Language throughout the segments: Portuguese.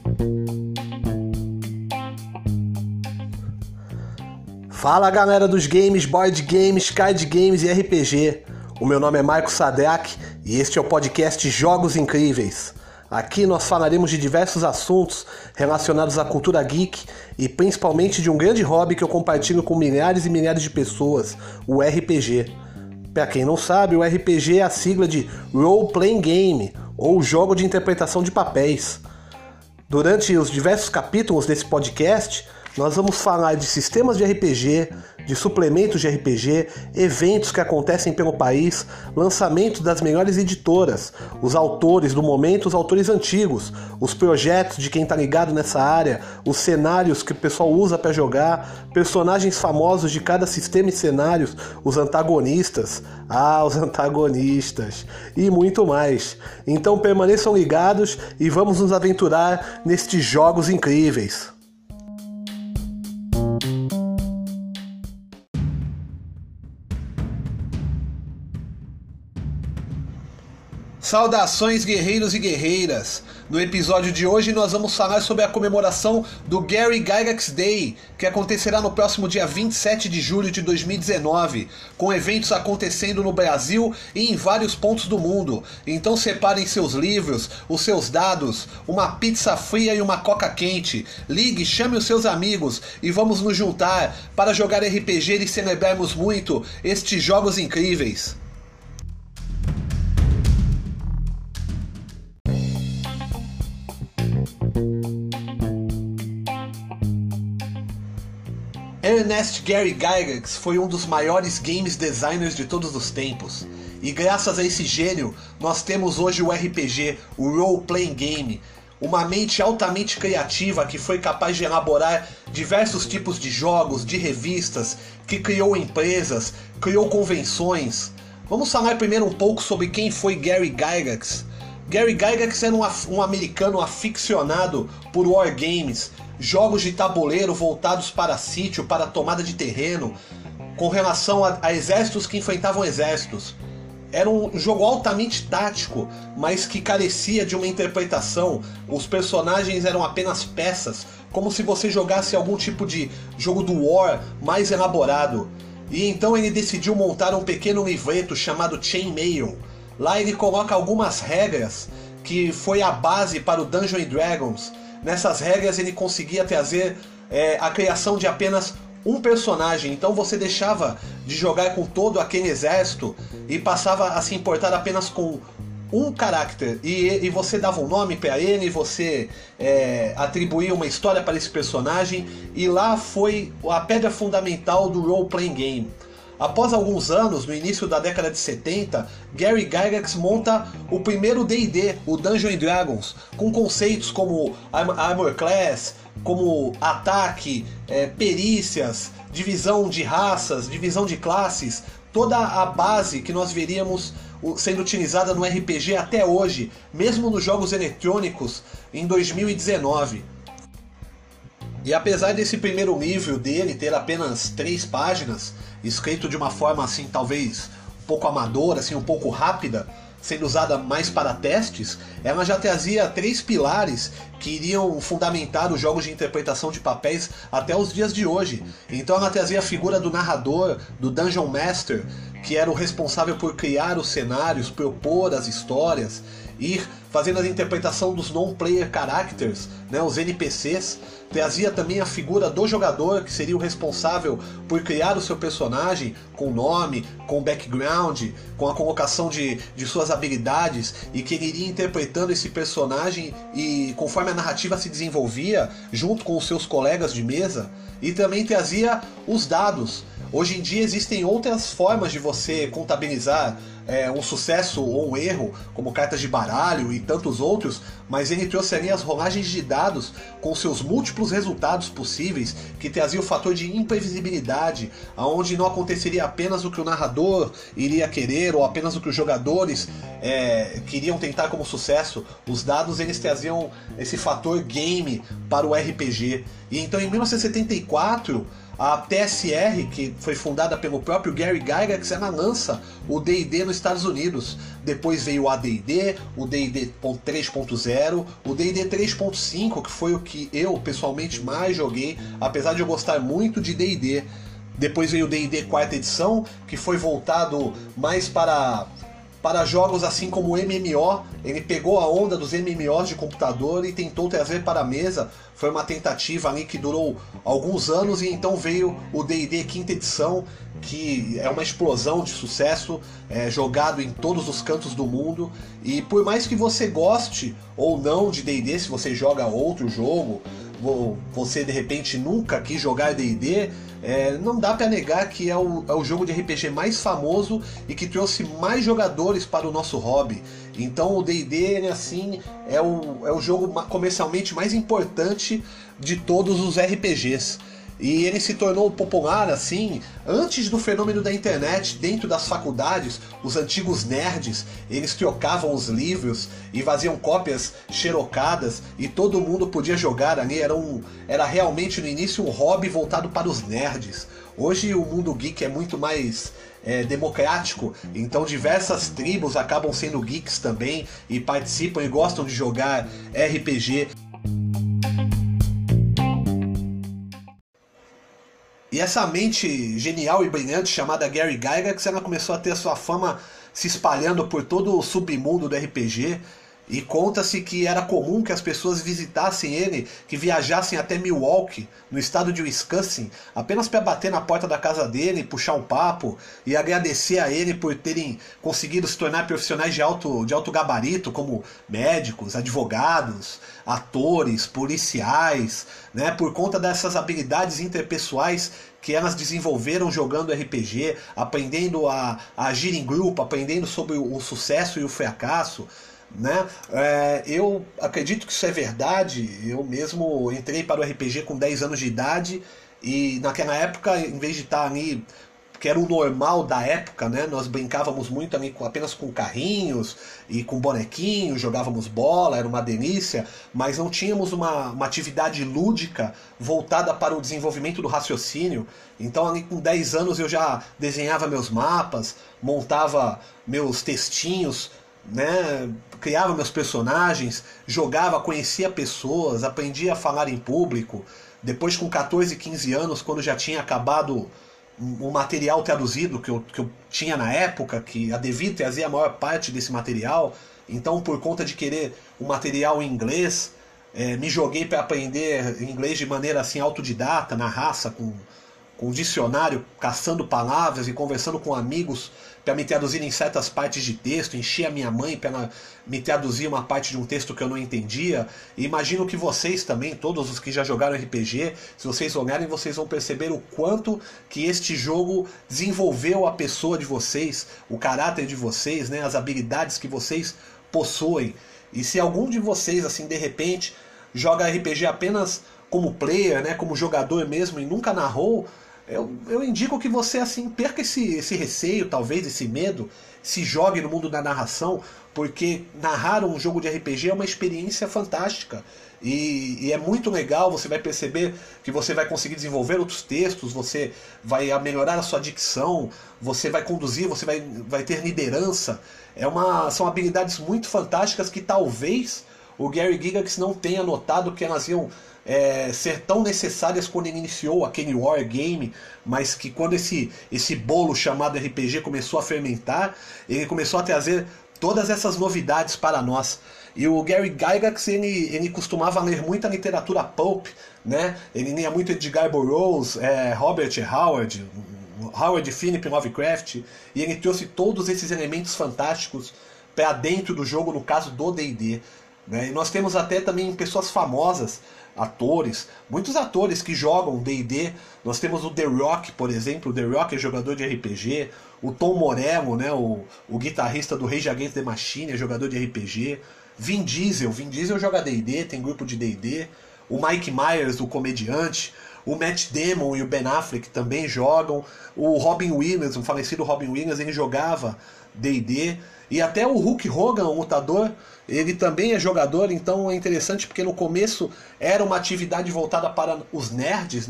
Fala galera dos games, board games, card games e RPG. O meu nome é Marco Sadek e este é o podcast Jogos Incríveis. Aqui nós falaremos de diversos assuntos relacionados à cultura geek e principalmente de um grande hobby que eu compartilho com milhares e milhares de pessoas, o RPG. Para quem não sabe, o RPG é a sigla de Role Playing Game, ou jogo de interpretação de papéis. Durante os diversos capítulos desse podcast, nós vamos falar de sistemas de RPG, de suplementos de RPG, eventos que acontecem pelo país, lançamentos das melhores editoras, os autores do momento, os autores antigos, os projetos de quem está ligado nessa área, os cenários que o pessoal usa para jogar, personagens famosos de cada sistema e cenários, os antagonistas, e muito mais. Então permaneçam ligados e vamos nos aventurar nestes jogos incríveis. Saudações guerreiros e guerreiras! No episódio de hoje nós vamos falar sobre a comemoração do Gary Gygax Day, que acontecerá no próximo dia 27 de julho de 2019, com eventos acontecendo no Brasil e em vários pontos do mundo. Então separem seus livros, os seus dados, uma pizza fria e uma coca quente. Ligue, chame os seus amigos e vamos nos juntar para jogar RPG e celebrarmos muito estes jogos incríveis. Ernest Gary Gygax foi um dos maiores games designers de todos os tempos. E graças a esse gênio, nós temos hoje o RPG, o Role Playing Game, uma mente altamente criativa que foi capaz de elaborar diversos tipos de jogos, de revistas, que criou empresas, criou convenções. Vamos falar primeiro um pouco sobre quem foi Gary Gygax. Gary Gygax era um americano aficionado por wargames, jogos de tabuleiro voltados para sítio, para tomada de terreno, com relação a exércitos que enfrentavam exércitos. Era um jogo altamente tático, mas que carecia de uma interpretação. Os personagens eram apenas peças, como se você jogasse algum tipo de jogo do War mais elaborado. E então ele decidiu montar um pequeno livreto chamado Chainmail. Lá ele coloca algumas regras que foi a base para o Dungeons & Dragons. Nessas regras ele conseguia trazer a criação de apenas um personagem. Então você deixava de jogar com todo aquele exército e passava a se importar apenas com um caráter. E você dava um nome para ele, você atribuía uma história para esse personagem. E lá foi a pedra fundamental do Role Playing Game. Após alguns anos, no início da década de 70, Gary Gygax monta o primeiro D&D, o Dungeons & Dragons, com conceitos como Armor Class, como ataque, perícias, divisão de raças, divisão de classes, toda a base que nós veríamos sendo utilizada no RPG até hoje, mesmo nos jogos eletrônicos em 2019. E apesar desse primeiro livro dele ter apenas 3 páginas, escrito de uma forma assim talvez um pouco amadora, assim, um pouco rápida, sendo usada mais para testes, ela já trazia 3 pilares que iriam fundamentar os jogos de interpretação de papéis até os dias de hoje. Então ela trazia a figura do narrador, do Dungeon Master, que era o responsável por criar os cenários, propor as histórias, ir fazendo a interpretação dos non-player characters, né, os NPCs. Trazia também a figura do jogador, que seria o responsável por criar o seu personagem, com nome, com background, com a colocação de suas habilidades, e que ele iria interpretando esse personagem e conforme a narrativa se desenvolvia, junto com os seus colegas de mesa. E também trazia os dados. Hoje em dia existem outras formas de você contabilizar um sucesso ou um erro, como cartas de baralho e tantos outros, mas ele trouxe ali as rolagens de dados com seus múltiplos resultados possíveis, que trazia o fator de imprevisibilidade, onde não aconteceria apenas o que o narrador iria querer ou apenas o que os jogadores queriam tentar como sucesso. Os dados eles traziam esse fator game para o RPG. E então em 1974 A TSR, que foi fundada pelo próprio Gary Gygax, ela lança o D&D nos Estados Unidos. Depois veio o AD&D, o D&D 3.0, o D&D 3.5, que foi o que eu pessoalmente mais joguei, apesar de eu gostar muito de D&D. Depois veio o D&D 4ª edição, que foi voltado mais para jogos assim como o MMO. Ele pegou a onda dos MMOs de computador e tentou trazer para a mesa. Foi uma tentativa ali que durou alguns anos, e então veio o D&D 5ª edição, que é uma explosão de sucesso, jogado em todos os cantos do mundo. E por mais que você goste ou não de D&D, se você joga outro jogo, você de repente nunca quis jogar D&D, não dá pra negar que é o jogo de RPG mais famoso e que trouxe mais jogadores para o nosso hobby. Então o D&D, assim, é o jogo comercialmente mais importante de todos os RPGs. E ele se tornou popular assim antes do fenômeno da internet. Dentro das faculdades, os antigos nerds, eles trocavam os livros e faziam cópias xerocadas, e todo mundo podia jogar ali. Era realmente no início um hobby voltado para os nerds. Hoje o mundo geek é muito mais democrático, então diversas tribos acabam sendo geeks também e participam e gostam de jogar RPG. E essa mente genial e brilhante chamada Gary Gygax, ela começou a ter a sua fama se espalhando por todo o submundo do RPG. E conta-se que era comum que as pessoas visitassem ele, que viajassem até Milwaukee, no estado de Wisconsin, apenas para bater na porta da casa dele, puxar um papo e agradecer a ele por terem conseguido se tornar profissionais de alto gabarito, como médicos, advogados, atores, policiais, né, por conta dessas habilidades interpessoais que elas desenvolveram jogando RPG, aprendendo a agir em grupo, aprendendo sobre o sucesso e o fracasso. Né? Eu acredito que isso é verdade. Eu mesmo entrei para o RPG com 10 anos de idade, e naquela época, em vez de estar ali, que era o normal da época, né, nós brincávamos muito ali apenas com carrinhos e com bonequinhos, jogávamos bola, era uma delícia, mas não tínhamos uma atividade lúdica voltada para o desenvolvimento do raciocínio. Então ali com 10 anos eu já desenhava meus mapas, montava meus textinhos, né, criava meus personagens, jogava, conhecia pessoas, aprendia a falar em público. Depois, com 14, 15 anos, quando já tinha acabado um material traduzido que eu tinha na época, que a Devir trazia a maior parte desse material, então, por conta de querer um material em inglês, me joguei para aprender inglês de maneira assim autodidata, na raça, com dicionário, caçando palavras e conversando com amigos para me traduzir em certas partes de texto, encher a minha mãe para me traduzir uma parte de um texto que eu não entendia. E imagino que vocês também, todos os que já jogaram RPG, se vocês olharem, vocês vão perceber o quanto que este jogo desenvolveu a pessoa de vocês, o caráter de vocês, né, as habilidades que vocês possuem. E se algum de vocês, assim, de repente, joga RPG apenas como player, né, como jogador mesmo, e nunca narrou, eu indico que você assim perca esse receio, talvez esse medo, se jogue no mundo da narração, porque narrar um jogo de RPG é uma experiência fantástica e é muito legal. Você vai perceber que você vai conseguir desenvolver outros textos, você vai melhorar a sua dicção, você vai conduzir, você vai ter liderança. São habilidades muito fantásticas que talvez o Gary Gygax não tenha notado que elas iam ser tão necessárias quando ele iniciou aquele Wargame, mas que quando esse bolo chamado RPG começou a fermentar, ele começou a trazer todas essas novidades para nós. E o Gary Gygax, ele costumava ler muita literatura pulp, né? Ele lia muito Edgar Burroughs, Robert Howard, Howard Philip Lovecraft, e ele trouxe todos esses elementos fantásticos para dentro do jogo, no caso do D&D. Né? E nós temos até também pessoas famosas, atores, muitos atores que jogam D&D. Nós temos o The Rock, por exemplo. O The Rock é jogador de RPG. O Tom Morello, né, o guitarrista do Rage Against the Machine, é jogador de RPG. Vin Diesel joga D&D, tem grupo de D&D. O Mike Myers, o comediante. O Matt Damon e o Ben Affleck também jogam. O Robin Williams, o falecido Robin Williams, ele jogava D&D. E até o Hulk Hogan, o lutador, ele também é jogador. Então é interessante porque no começo era uma atividade voltada para os nerds, né?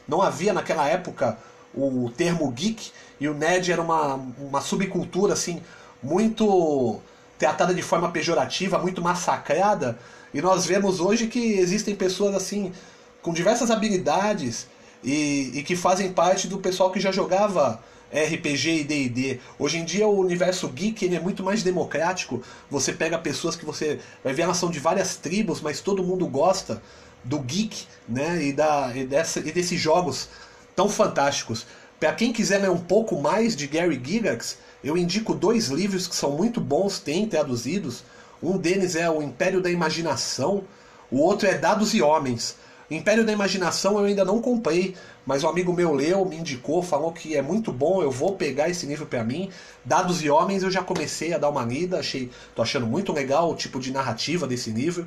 Não havia naquela época o termo geek, e o nerd era uma subcultura assim, muito tratada de forma pejorativa, muito massacrada, e nós vemos hoje que existem pessoas assim com diversas habilidades e que fazem parte do pessoal que já jogava RPG e D&D. Hoje em dia o universo geek ele é muito mais democrático. Você pega pessoas que você vai ver, elas são de várias tribos, mas todo mundo gosta do geek, né? E desses jogos tão fantásticos. Para quem quiser ler um pouco mais de Gary Gygax, eu indico 2 livros que são muito bons, tem traduzidos. Um deles é O Império da Imaginação, o outro é Dados e Homens. Império da Imaginação eu ainda não comprei, mas um amigo meu leu, me indicou, falou que é muito bom, eu vou pegar esse livro pra mim. Dados e Homens eu já comecei a dar uma lida, tô achando muito legal o tipo de narrativa desse livro.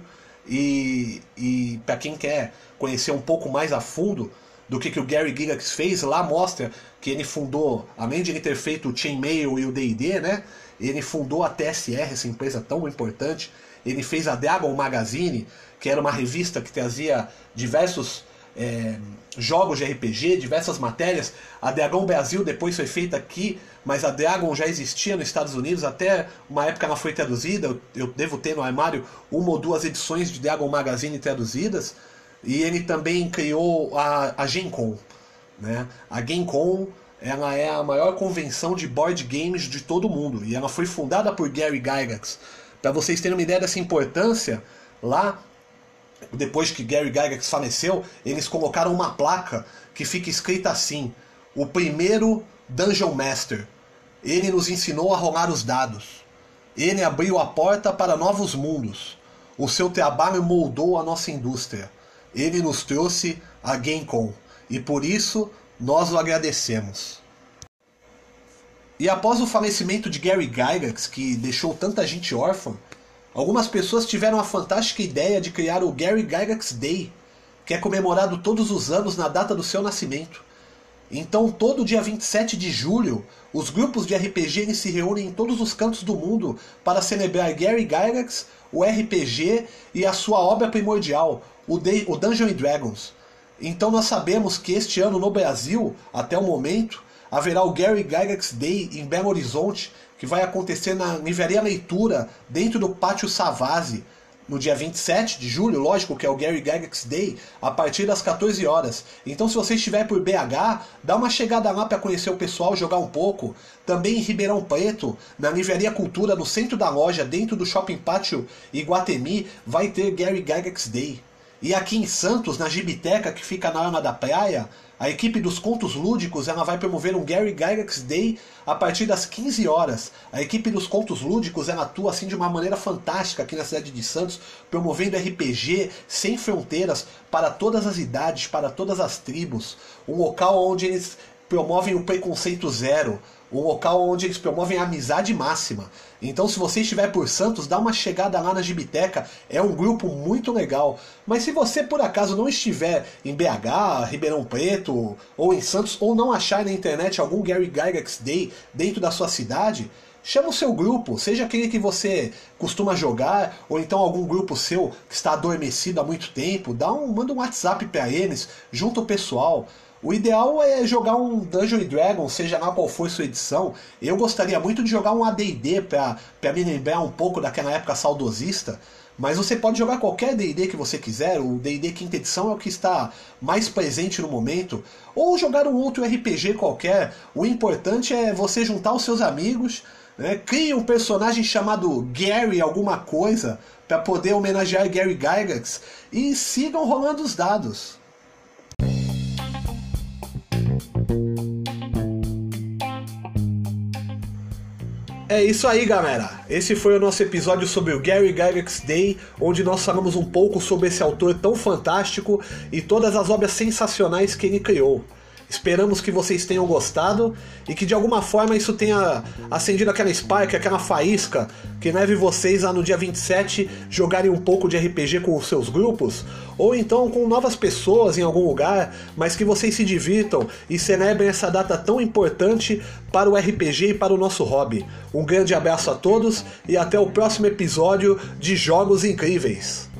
E para quem quer conhecer um pouco mais a fundo do que o Gary Gygax fez, lá mostra que ele fundou, além de ele ter feito o Chainmail e o D&D, né, ele fundou a TSR, essa empresa tão importante. Ele fez a Dragon Magazine, que era uma revista que trazia diversos jogos de RPG, diversas matérias. A Dragon Brasil depois foi feita aqui, mas a Dragon já existia nos Estados Unidos, até uma época ela foi traduzida. Eu devo ter no armário 1 ou 2 edições de Dragon Magazine traduzidas. E ele também criou a Gen Con, né? A Gen Con, ela é a maior convenção de board games de todo o mundo, e ela foi fundada por Gary Gygax. Para vocês terem uma ideia dessa importância, lá, depois que Gary Gygax faleceu, eles colocaram uma placa que fica escrita assim: o primeiro Dungeon Master. Ele nos ensinou a rolar os dados. Ele abriu a porta para novos mundos. O seu trabalho moldou a nossa indústria. Ele nos trouxe a GameCon, e por isso nós o agradecemos. E após o falecimento de Gary Gygax, que deixou tanta gente órfã, algumas pessoas tiveram a fantástica ideia de criar o Gary Gygax Day, que é comemorado todos os anos na data do seu nascimento. Então, todo dia 27 de julho, os grupos de RPG eles se reúnem em todos os cantos do mundo para celebrar Gary Gygax, o RPG e a sua obra primordial, o Dungeons & Dragons. Então nós sabemos que este ano no Brasil, até o momento, haverá o Gary Gygax Day em Belo Horizonte, que vai acontecer na Livraria Leitura, dentro do Pátio Savassi, no dia 27 de julho, lógico que é o Gary Gygax Day, a partir das 14 horas. Então se você estiver por BH, dá uma chegada lá para conhecer o pessoal, jogar um pouco. Também em Ribeirão Preto, na Livraria Cultura, no centro da loja, dentro do Shopping Pátio Iguatemi, vai ter Gary Gygax Day. E aqui em Santos, na Gibiteca, que fica na Orla da Praia, a equipe dos Contos Lúdicos ela vai promover um Gary Gygax Day a partir das 15 horas. A equipe dos Contos Lúdicos ela atua assim de uma maneira fantástica aqui na cidade de Santos, promovendo RPG sem fronteiras para todas as idades, para todas as tribos. Um local onde eles promovem o preconceito zero, um local onde eles promovem a amizade máxima. Então se você estiver por Santos, dá uma chegada lá na Gibiteca, é um grupo muito legal. Mas se você por acaso não estiver em BH, Ribeirão Preto ou em Santos, ou não achar na internet algum Gary Gygax Day dentro da sua cidade, chama o seu grupo, seja aquele que você costuma jogar, ou então algum grupo seu que está adormecido há muito tempo, manda um WhatsApp para eles, junta o pessoal. O ideal é jogar um Dungeons & Dragons, seja lá qual for sua edição. Eu gostaria muito de jogar um AD&D para me lembrar um pouco daquela época saudosista, mas você pode jogar qualquer D&D que você quiser. O D&D quinta edição é o que está mais presente no momento, ou jogar um outro RPG qualquer. O importante é você juntar os seus amigos, né? Crie um personagem chamado Gary alguma coisa para poder homenagear Gary Gygax e sigam rolando os dados. É isso aí, galera. Esse foi o nosso episódio sobre o Gary Gygax Day, onde nós falamos um pouco sobre esse autor tão fantástico e todas as obras sensacionais que ele criou. Esperamos que vocês tenham gostado e que de alguma forma isso tenha acendido aquela spark, aquela faísca que leve vocês a no dia 27 jogarem um pouco de RPG com os seus grupos, ou então com novas pessoas em algum lugar, mas que vocês se divirtam e celebrem essa data tão importante para o RPG e para o nosso hobby. Um grande abraço a todos e até o próximo episódio de Jogos Incríveis.